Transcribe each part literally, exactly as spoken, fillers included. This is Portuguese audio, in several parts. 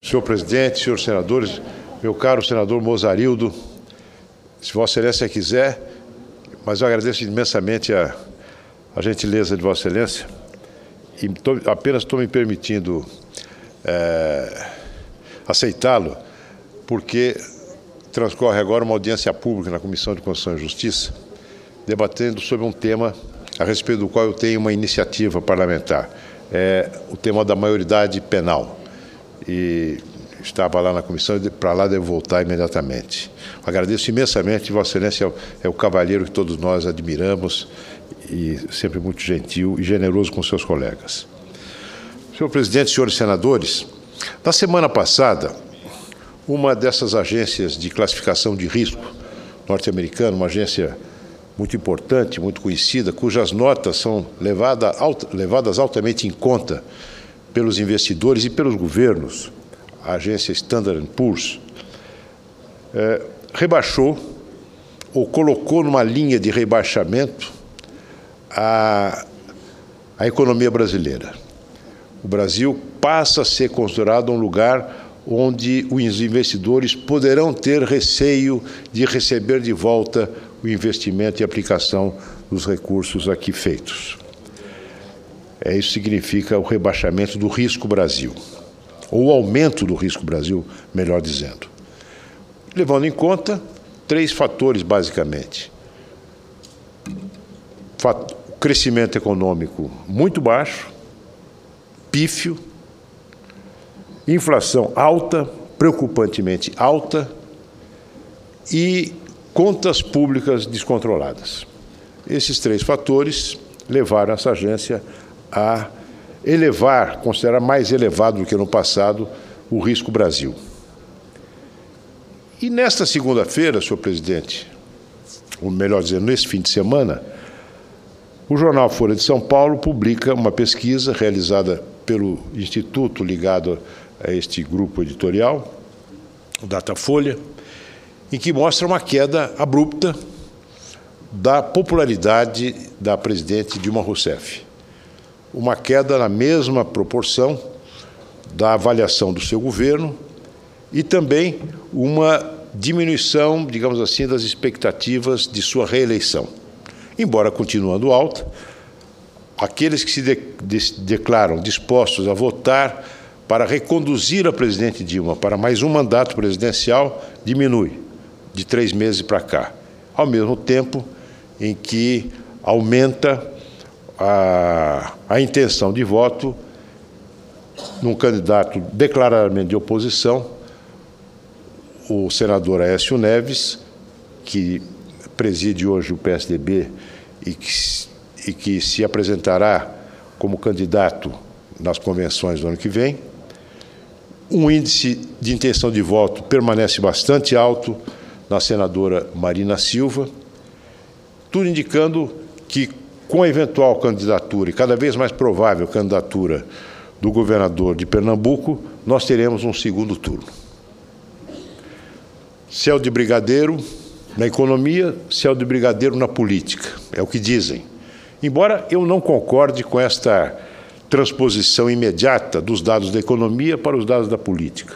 Senhor presidente, senhores senadores, meu caro senador Mozarildo, se Vossa Excelência quiser, mas eu agradeço imensamente a, a gentileza de Vossa Excelência e tô, apenas estou me permitindo é, aceitá-lo, porque transcorre agora uma audiência pública na Comissão de Constituição e Justiça, debatendo sobre um tema a respeito do qual eu tenho uma iniciativa parlamentar, é o tema da maioridade penal. E estava lá na comissão e para lá devo voltar imediatamente. Agradeço imensamente, Vossa Excelência é o, é o cavalheiro que todos nós admiramos e sempre muito gentil e generoso com seus colegas. Senhor presidente, senhores senadores, na semana passada, uma dessas agências de classificação de risco norte-americana, uma agência muito importante, muito conhecida, cujas notas são levada, alt, levadas altamente em conta pelos investidores e pelos governos, a agência Standard and Poor's, é, rebaixou ou colocou numa linha de rebaixamento a, a economia brasileira. O Brasil passa a ser considerado um lugar onde os investidores poderão ter receio de receber de volta o investimento e aplicação dos recursos aqui feitos. É, isso significa o rebaixamento do risco Brasil, ou o aumento do risco Brasil, melhor dizendo. Levando em conta três fatores, basicamente. Fato, crescimento econômico muito baixo, pífio, inflação alta, preocupantemente alta, e contas públicas descontroladas. Esses três fatores levaram essa agência a elevar, considerar mais elevado do que no passado, o risco Brasil. E nesta segunda-feira, senhor presidente, ou melhor dizendo, nesse fim de semana, o jornal Folha de São Paulo publica uma pesquisa realizada pelo instituto ligado a este grupo editorial, o Datafolha, em que mostra uma queda abrupta da popularidade da presidente Dilma Rousseff. Uma queda na mesma proporção da avaliação do seu governo e também uma diminuição, digamos assim, das expectativas de sua reeleição. Embora continuando alta, aqueles que se de, de, declaram dispostos a votar para reconduzir a presidente Dilma para mais um mandato presidencial diminui de três meses para cá, ao mesmo tempo em que aumenta a, a intenção de voto num candidato declaradamente de oposição, o senador Aécio Neves, que preside hoje o P S D B e que, e que se apresentará como candidato nas convenções do ano que vem. Um índice de intenção de voto permanece bastante alto na senadora Marina Silva, tudo indicando que, com a eventual candidatura, e cada vez mais provável candidatura do governador de Pernambuco, nós teremos um segundo turno. Céu de brigadeiro na economia, céu de brigadeiro na política, é o que dizem. Embora eu não concorde com esta transposição imediata dos dados da economia para os dados da política.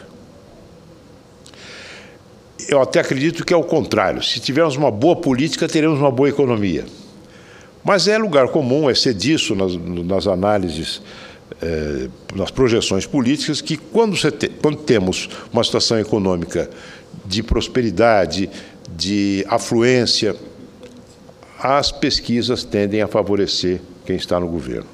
Eu até acredito que é o contrário. Se tivermos uma boa política, teremos uma boa economia. Mas é lugar comum, é ser disso nas, nas análises, eh, nas projeções políticas, que quando, você te, quando temos uma situação econômica de prosperidade, de afluência, as pesquisas tendem a favorecer quem está no governo.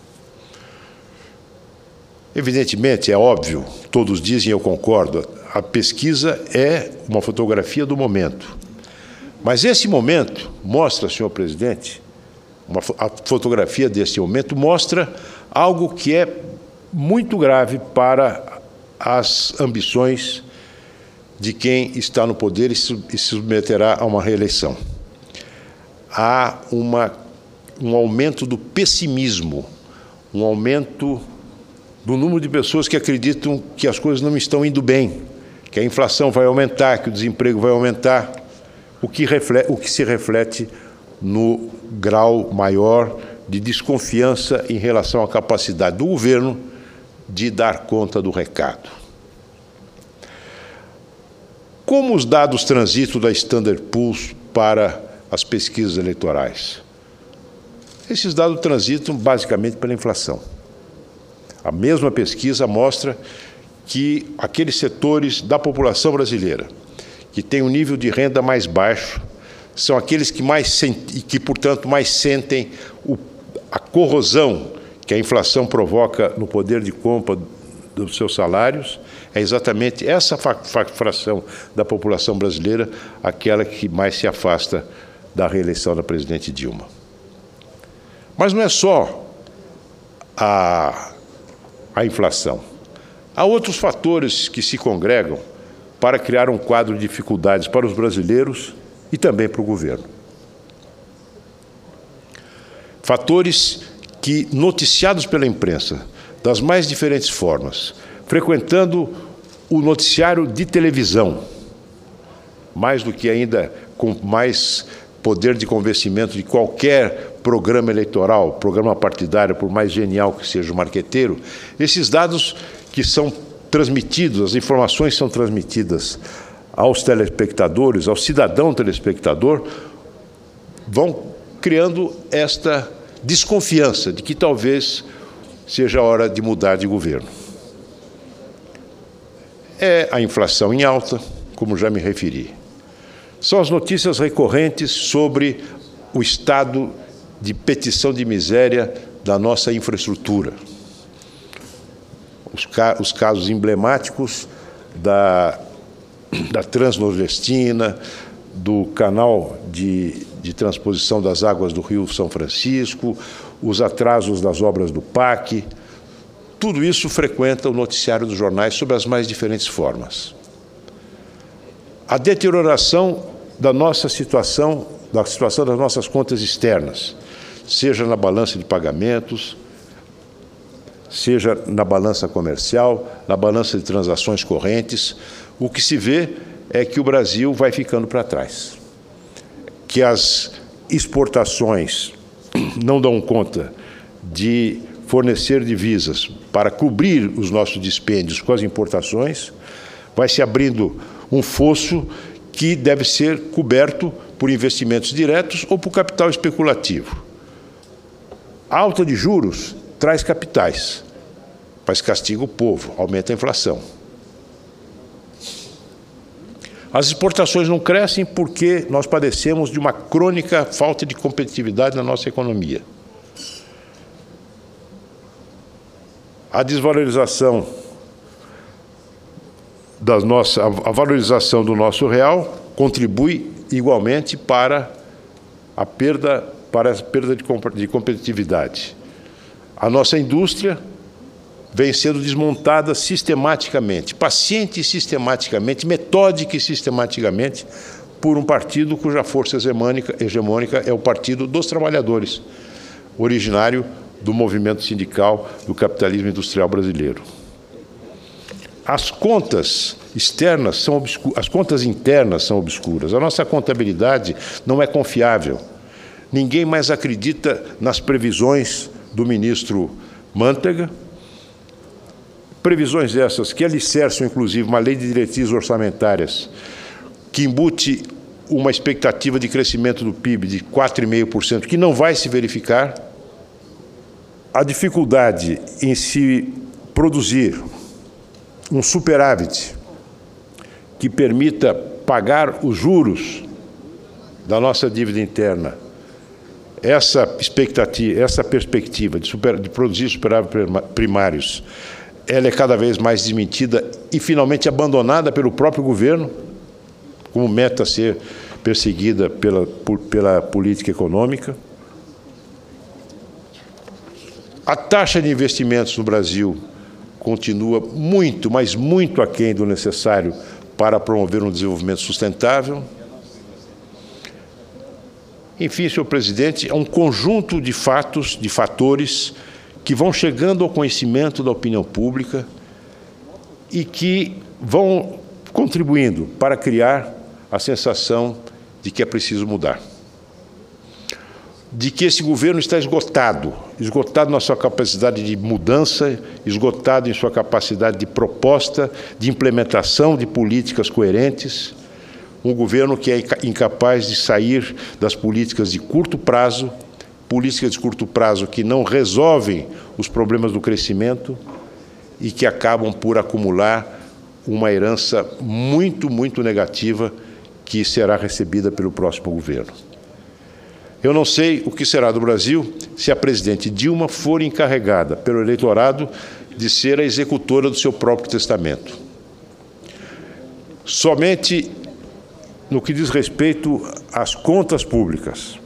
Evidentemente, é óbvio, todos dizem, eu concordo, a pesquisa é uma fotografia do momento. Mas esse momento mostra, senhor presidente, uma, a fotografia desse momento mostra algo que é muito grave para as ambições de quem está no poder e se, e se submeterá a uma reeleição. Há uma, um aumento do pessimismo, um aumento do número de pessoas que acreditam que as coisas não estão indo bem, que a inflação vai aumentar, que o desemprego vai aumentar, o que, reflete, o que se reflete no grau maior de desconfiança em relação à capacidade do governo de dar conta do recado. Como os dados transitam da Standard Poor's para as pesquisas eleitorais? Esses dados transitam basicamente pela inflação. A mesma pesquisa mostra que aqueles setores da população brasileira que têm um nível de renda mais baixo são aqueles que mais sentem, e que, portanto, mais sentem o, a corrosão que a inflação provoca no poder de compra dos seus salários. É exatamente essa fração da população brasileira aquela que mais se afasta da reeleição da presidente Dilma. Mas não é só a, a inflação. Há outros fatores que se congregam para criar um quadro de dificuldades para os brasileiros e também para o governo. Fatores que, noticiados pela imprensa, das mais diferentes formas, frequentando o noticiário de televisão, mais do que ainda com mais poder de convencimento de qualquer programa eleitoral, programa partidário, por mais genial que seja o marqueteiro, esses dados que são transmitidos, as informações são transmitidas aos telespectadores, ao cidadão telespectador, vão criando esta desconfiança de que talvez seja a hora de mudar de governo. É a inflação em alta, como já me referi. São as notícias recorrentes sobre o estado de petição de miséria da nossa infraestrutura. Os, ca os casos emblemáticos da, da Transnordestina, do canal de, de transposição das águas do Rio São Francisco, os atrasos das obras do P A C, tudo isso frequenta o noticiário dos jornais sob as mais diferentes formas. A deterioração da nossa situação, da situação das nossas contas externas, seja na balança de pagamentos, seja na balança comercial, na balança de transações correntes, o que se vê é que o Brasil vai ficando para trás, que as exportações não dão conta de fornecer divisas para cobrir os nossos dispêndios com as importações, vai se abrindo um fosso que deve ser coberto por investimentos diretos ou por capital especulativo. A alta de juros traz capitais, mas castiga o povo, aumenta a inflação. As exportações não crescem porque nós padecemos de uma crônica falta de competitividade na nossa economia. A desvalorização da nossa, a valorização do nosso real contribui igualmente para a perda, para a perda de, de competitividade. A nossa indústria vem sendo desmontada sistematicamente, paciente e sistematicamente, metódica e sistematicamente, por um partido cuja força hegemônica, hegemônica é o Partido dos Trabalhadores, originário do movimento sindical do capitalismo industrial brasileiro. As contas externas são obscuras, as contas internas são obscuras. A nossa contabilidade não é confiável. Ninguém mais acredita nas previsões do ministro Mantega, previsões essas que alicerçam, inclusive, uma lei de diretrizes orçamentárias que embute uma expectativa de crescimento do P I B de quatro vírgula cinco por cento, que não vai se verificar. A dificuldade em se produzir um superávit que permita pagar os juros da nossa dívida interna, essa expectativa, essa perspectiva de, super, de produzir superávit primários, ela é cada vez mais desmentida e finalmente abandonada pelo próprio governo como meta a ser perseguida pela, por, pela política econômica. A taxa de investimentos no Brasil continua muito, mas muito aquém do necessário para promover um desenvolvimento sustentável. Enfim, senhor presidente, é um conjunto de fatos, de fatores que vão chegando ao conhecimento da opinião pública e que vão contribuindo para criar a sensação de que é preciso mudar. de que esse governo está esgotado, esgotado na sua capacidade de mudança, esgotado em sua capacidade de proposta, de implementação de políticas coerentes, um governo que é incapaz de sair das políticas de curto prazo, políticas de curto prazo que não resolvem os problemas do crescimento e que acabam por acumular uma herança muito, muito negativa que será recebida pelo próximo governo. Eu não sei o que será do Brasil se a presidente Dilma for encarregada pelo eleitorado de ser a executora do seu próprio testamento. Somente no que diz respeito às contas públicas,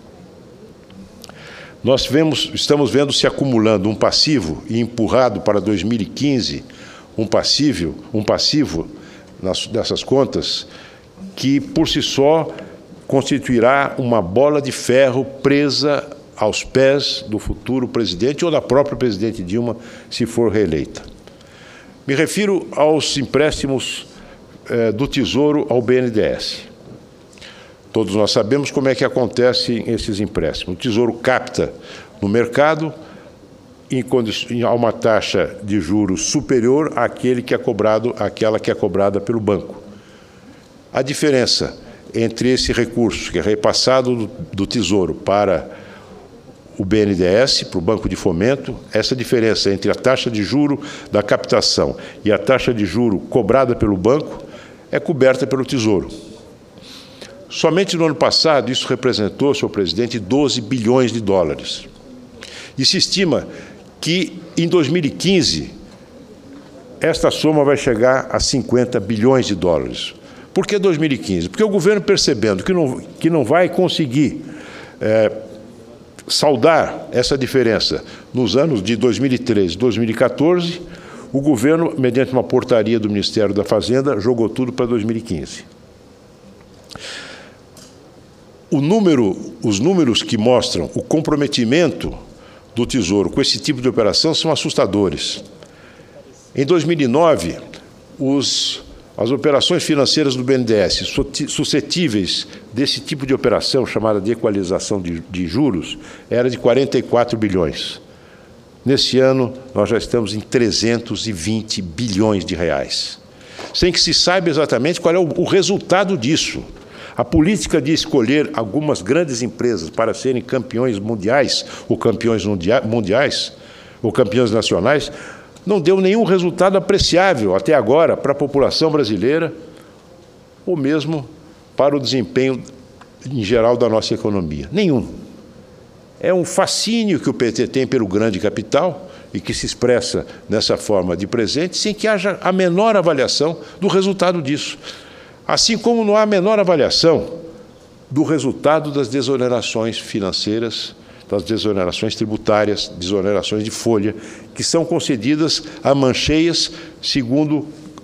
nós vemos, estamos vendo se acumulando um passivo e empurrado para dois mil e quinze, um passivo, um passivo nas, dessas contas, que por si só constituirá uma bola de ferro presa aos pés do futuro presidente ou da própria presidente Dilma, se for reeleita. Me refiro aos empréstimos eh, do Tesouro ao B N D E S. Todos nós sabemos como é que acontecem esses empréstimos. O Tesouro capta no mercado em a uma taxa de juros superior àquele que é cobrado, àquela que é cobrada pelo banco. A diferença entre esse recurso, que é repassado do, do Tesouro para o B N D E S, para o Banco de Fomento, essa diferença entre a taxa de juro da captação e a taxa de juro cobrada pelo banco é coberta pelo Tesouro. Somente no ano passado, isso representou, senhor presidente, doze bilhões de dólares. E se estima que, em dois mil e quinze, esta soma vai chegar a cinquenta bilhões de dólares. Por que dois mil e quinze? Porque o governo, percebendo que não, que não vai conseguir é, saldar essa diferença nos anos de dois mil e treze e dois mil e quatorze, o governo, mediante uma portaria do Ministério da Fazenda, jogou tudo para dois mil e quinze. O número, os números que mostram o comprometimento do Tesouro com esse tipo de operação são assustadores. Em dois mil e nove, os, as operações financeiras do B N D E S suscetíveis desse tipo de operação, chamada de equalização de, de juros, era de quarenta e quatro bilhões. Nesse ano, nós já estamos em trezentos e vinte bilhões de reais, sem que se saiba exatamente qual é o, o resultado disso. A política de escolher algumas grandes empresas para serem campeões mundiais ou campeões mundiais ou campeões nacionais não deu nenhum resultado apreciável até agora para a população brasileira ou mesmo para o desempenho em geral da nossa economia. Nenhum. É um fascínio que o P T tem pelo grande capital e que se expressa nessa forma de presente sem que haja a menor avaliação do resultado disso. Assim como não há a menor avaliação do resultado das desonerações financeiras, das desonerações tributárias, desonerações de folha, que são concedidas a mancheias segundo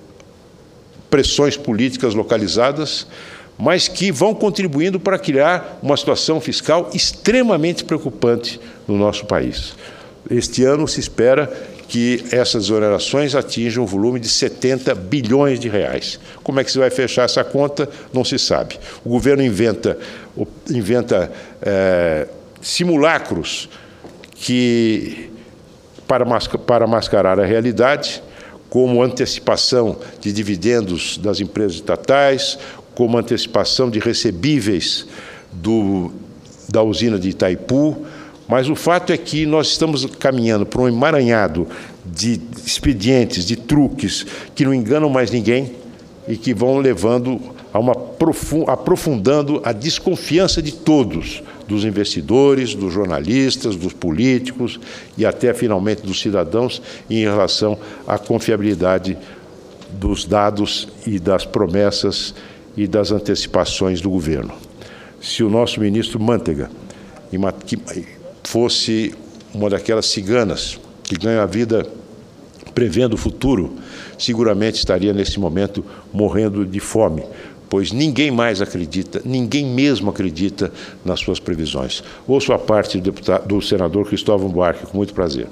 pressões políticas localizadas, mas que vão contribuindo para criar uma situação fiscal extremamente preocupante no nosso país. Este ano se espera que essas desonerações atinjam um volume de setenta bilhões de reais. Como é que se vai fechar essa conta? Não se sabe. O governo inventa, inventa é, simulacros que, para, masca, para mascarar a realidade, como antecipação de dividendos das empresas estatais, como antecipação de recebíveis do, da usina de Itaipu. Mas o fato é que nós estamos caminhando para um emaranhado de expedientes, de truques, que não enganam mais ninguém e que vão levando a uma aprofundando a desconfiança de todos, dos investidores, dos jornalistas, dos políticos e até, finalmente, dos cidadãos em relação à confiabilidade dos dados e das promessas e das antecipações do governo. Se o nosso ministro Mantega fosse uma daquelas ciganas que ganham a vida prevendo o futuro, seguramente estaria, nesse momento, morrendo de fome, pois ninguém mais acredita, ninguém mesmo acredita nas suas previsões. Ouço a parte do, deputado, do senador Cristóvão Buarque, com muito prazer.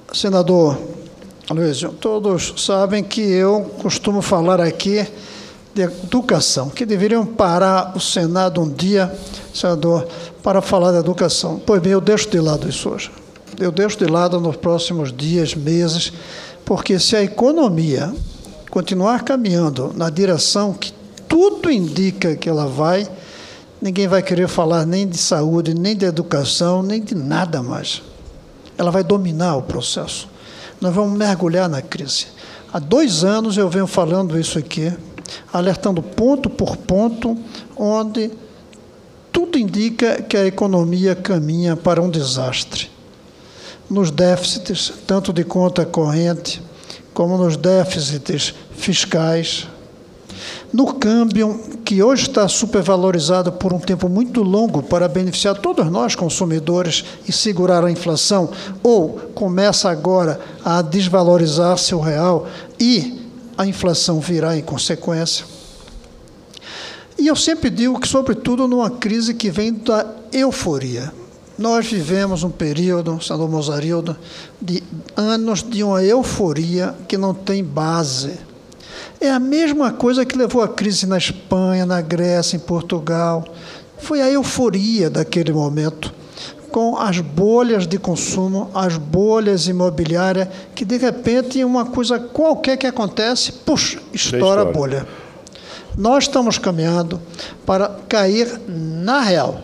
Senador Aloysio, todos sabem que eu costumo falar aqui de educação, que deveriam parar o Senado um dia, senador, para falar da educação. Pois bem, eu deixo de lado isso hoje. Eu deixo de lado nos próximos dias, meses, porque se a economia continuar caminhando na direção que tudo indica que ela vai, ninguém vai querer falar nem de saúde, nem de educação, nem de nada mais. Ela vai dominar o processo. Nós vamos mergulhar na crise. Há dois anos eu venho falando isso aqui, alertando ponto por ponto, onde tudo indica que a economia caminha para um desastre. Nos déficits, tanto de conta corrente, como nos déficits fiscais, no câmbio, que hoje está supervalorizado por um tempo muito longo para beneficiar todos nós, consumidores, e segurar a inflação, ou começa agora a desvalorizar-se o real e a inflação virá em consequência. E eu sempre digo que, sobretudo, numa crise que vem da euforia. Nós vivemos um período, senador Mozarildo, de anos de uma euforia que não tem base. É a mesma coisa que levou à crise na Espanha, na Grécia, em Portugal. Foi a euforia daquele momento, com as bolhas de consumo, as bolhas imobiliárias, que, de repente, uma coisa qualquer que acontece, puxa, estoura a bolha. Nós estamos caminhando para cair na real.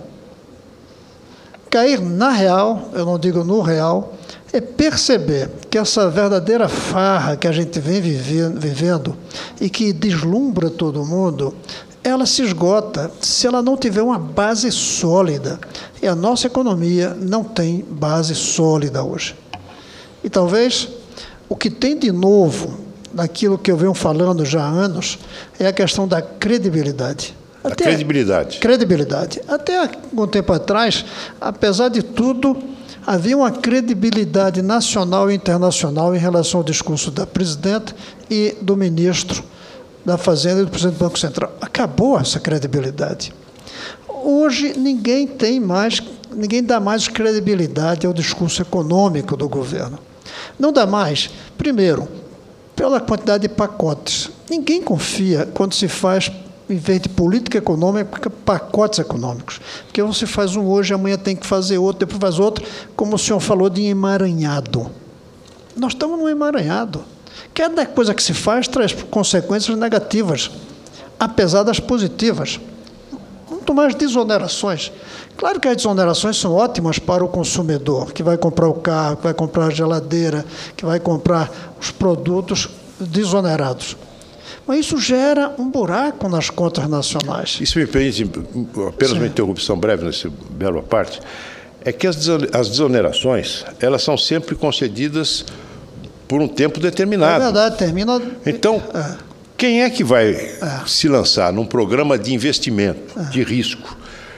Cair na real, eu não digo no real, é perceber que essa verdadeira farra que a gente vem vivendo e que deslumbra todo mundo, ela se esgota se ela não tiver uma base sólida. E a nossa economia não tem base sólida hoje. E talvez o que tem de novo, naquilo que eu venho falando já há anos, é a questão da credibilidade. A Até credibilidade. Credibilidade. Até algum tempo atrás, apesar de tudo, havia uma credibilidade nacional e internacional em relação ao discurso da presidenta e do ministro da Fazenda e do presidente do Banco Central. Acabou essa credibilidade. Hoje ninguém tem mais, ninguém dá mais credibilidade ao discurso econômico do governo. Não dá mais, primeiro, pela quantidade de pacotes. Ninguém confia quando se faz, em vez de política econômica, pacotes econômicos. Porque você faz um hoje, amanhã tem que fazer outro, depois faz outro, como o senhor falou de emaranhado. Nós estamos num emaranhado. Cada coisa que se faz traz consequências negativas, apesar das positivas. Muito mais desonerações. Claro que as desonerações são ótimas para o consumidor, que vai comprar o carro, que vai comprar a geladeira, que vai comprar os produtos desonerados. Mas isso gera um buraco nas contas nacionais. Isso me permite apenas Sim. uma interrupção breve nesse belo parte. É que as desonerações, elas são sempre concedidas por um tempo determinado. É verdade, termina... Então, é. quem é que vai é. se lançar num programa de investimento, é. de risco,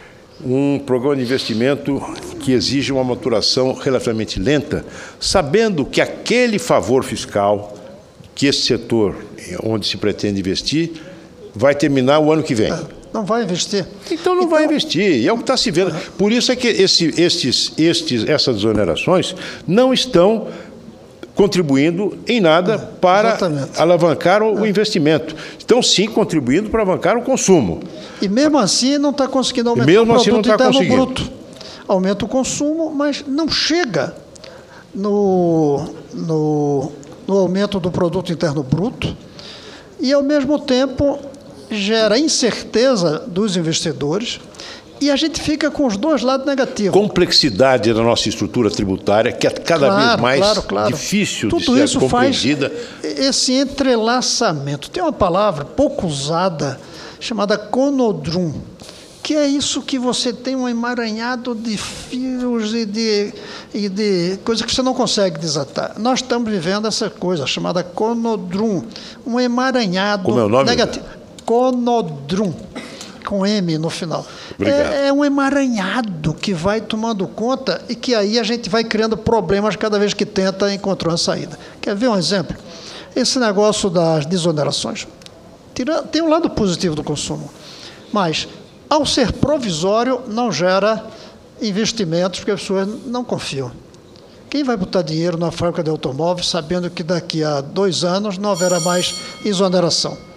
um programa de investimento que exige uma maturação relativamente lenta, sabendo que aquele favor fiscal que esse setor onde se pretende investir vai terminar o ano que vem? Não vai investir. Então não então... vai investir, e é o que está se vendo. Por isso é que esse, estes, estes, essas desonerações não estão contribuindo em nada para Exatamente. alavancar o é. investimento. Estão, sim, contribuindo para alavancar o consumo. E mesmo assim não está conseguindo aumentar mesmo o assim produto não está interno conseguindo. bruto. Aumenta o consumo, mas não chega no, no, no aumento do produto interno bruto e, ao mesmo tempo, gera incerteza dos investidores. E a gente fica com os dois lados negativos. Complexidade da nossa estrutura tributária, que é cada claro, vez mais claro, claro. difícil Tudo de ser isso compreendida. Faz esse entrelaçamento. Tem uma palavra pouco usada, chamada conodrum, que é isso que você tem um emaranhado de fios e de, e de coisas que você não consegue desatar. Nós estamos vivendo essa coisa chamada conodrum, um emaranhado Como é o nome? negativo. Conodrum. Com M no final. É, é um emaranhado que vai tomando conta e que aí a gente vai criando problemas cada vez que tenta encontrar uma saída. Quer ver um exemplo? Esse negócio das desonerações. Tem um lado positivo do consumo, mas, ao ser provisório, não gera investimentos, porque as pessoas não confiam. Quem vai botar dinheiro na fábrica de automóveis sabendo que daqui a dois anos não haverá mais exoneração?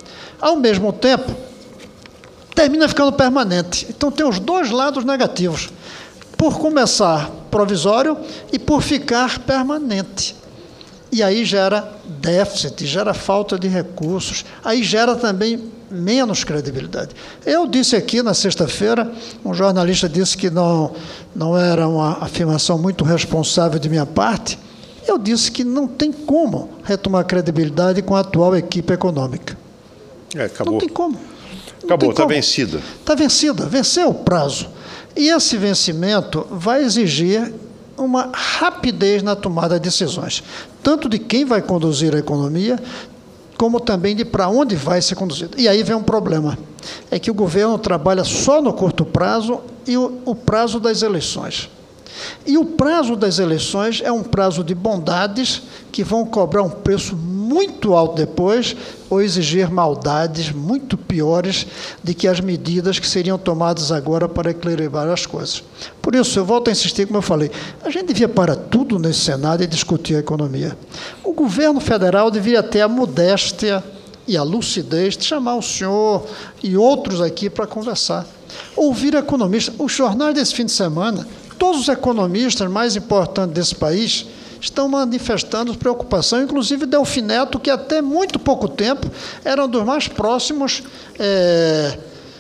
Ao mesmo tempo, termina ficando permanente. Então, tem os dois lados negativos. Por começar provisório e por ficar permanente. E aí gera déficit, gera falta de recursos, aí gera também menos credibilidade. Eu disse aqui na sexta-feira, um jornalista disse que não, não era uma afirmação muito responsável de minha parte, eu disse que não tem como retomar credibilidade com a atual equipe econômica. É, acabou. Não tem como. Acabou, está vencida. Está vencida, venceu o prazo. E esse vencimento vai exigir uma rapidez na tomada de decisões, tanto de quem vai conduzir a economia, como também de para onde vai ser conduzido. E aí vem um problema, é que o governo trabalha só no curto prazo e o, o prazo das eleições. E o prazo das eleições é um prazo de bondades que vão cobrar um preço muito alto depois ou exigir maldades muito piores do que as medidas que seriam tomadas agora para equilibrar as coisas. Por isso, eu volto a insistir, como eu falei, a gente devia parar tudo nesse Senado e discutir a economia. O governo federal deveria ter a modéstia e a lucidez de chamar o senhor e outros aqui para conversar. Ouvir economistas. Os jornais desse fim de semana, todos os economistas mais importantes desse país estão manifestando preocupação, inclusive Delfim Neto, que até muito pouco tempo era um dos mais próximos é,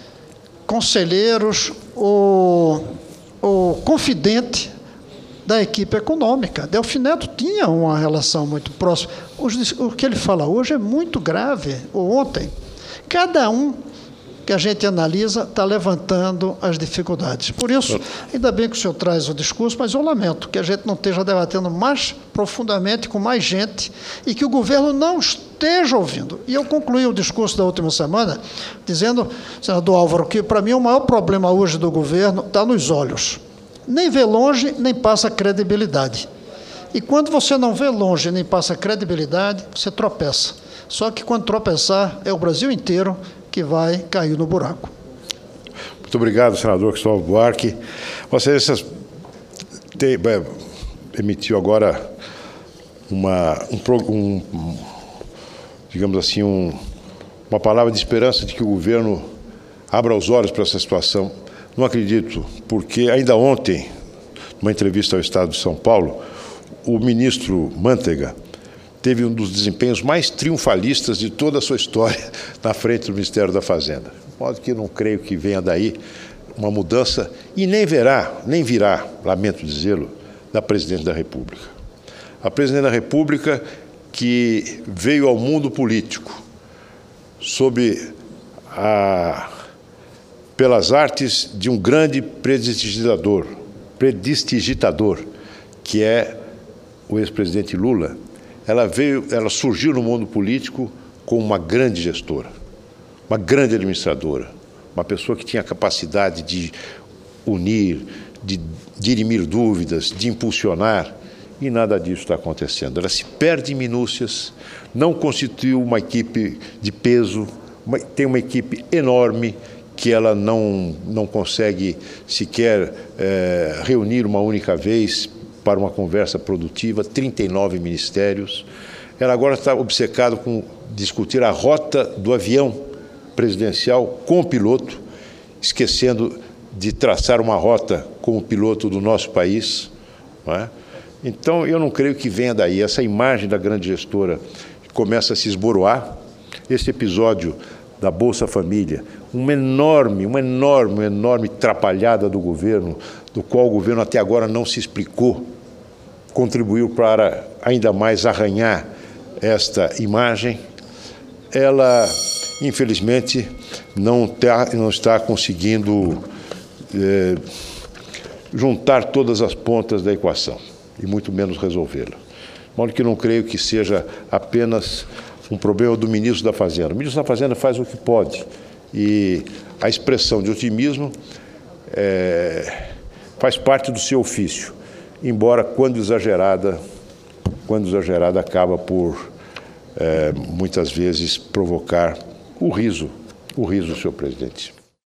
conselheiros ou, ou confidente da equipe econômica. Delfim Neto tinha uma relação muito próxima. O que ele fala hoje é muito grave, ou ontem. Cada um que a gente analisa está levantando as dificuldades. Por isso, ainda bem que o senhor traz o discurso, mas eu lamento que a gente não esteja debatendo mais profundamente com mais gente e que o governo não esteja ouvindo. E eu concluí o discurso da última semana dizendo, senador Álvaro, que para mim o maior problema hoje do governo está nos olhos. Nem vê longe, nem passa credibilidade. E quando você não vê longe, nem passa credibilidade, você tropeça. Só que quando tropeçar, é o Brasil inteiro que vai cair no buraco. Muito obrigado, senador Cristóvão Buarque. Vossa Excelência tem, é, emitiu agora uma, um, um, digamos assim, um, uma palavra de esperança de que o governo abra os olhos para essa situação. Não acredito, porque ainda ontem, numa entrevista ao Estado de São Paulo, o ministro Mantega teve um dos desempenhos mais triunfalistas de toda a sua história na frente do Ministério da Fazenda. De modo que eu não creio que venha daí uma mudança, e nem verá, nem virá, lamento dizê-lo, da Presidente da República. A Presidente da República que veio ao mundo político sob a, pelas artes de um grande prestidigitador, prestidigitador, que é o ex-presidente Lula. Ela veio, ela surgiu no mundo político como uma grande gestora, uma grande administradora, uma pessoa que tinha a capacidade de unir, de dirimir dúvidas, de impulsionar, e nada disso está acontecendo. Ela se perde em minúcias, não constituiu uma equipe de peso, uma, tem uma equipe enorme que ela não, não consegue sequer é, reunir uma única vez para uma conversa produtiva, trinta e nove ministérios. Ela agora está obcecada com discutir a rota do avião presidencial com o piloto, esquecendo de traçar uma rota com o piloto do nosso país. Não é? Então, eu não creio que venha daí. Essa imagem da grande gestora começa a se esboroar. Esse episódio da Bolsa Família, uma enorme, uma enorme, uma enorme trapalhada do governo, do qual o governo até agora não se explicou, contribuiu para ainda mais arranhar esta imagem. Ela, infelizmente, não, tá, não está conseguindo é, juntar todas as pontas da equação, e muito menos resolvê-la. De modo que não creio que seja apenas um problema do ministro da Fazenda. O ministro da Fazenda faz o que pode, e a expressão de otimismo é, faz parte do seu ofício, embora, quando exagerada, quando exagerada, acaba por, é, muitas vezes, provocar o riso, o riso do senhor presidente.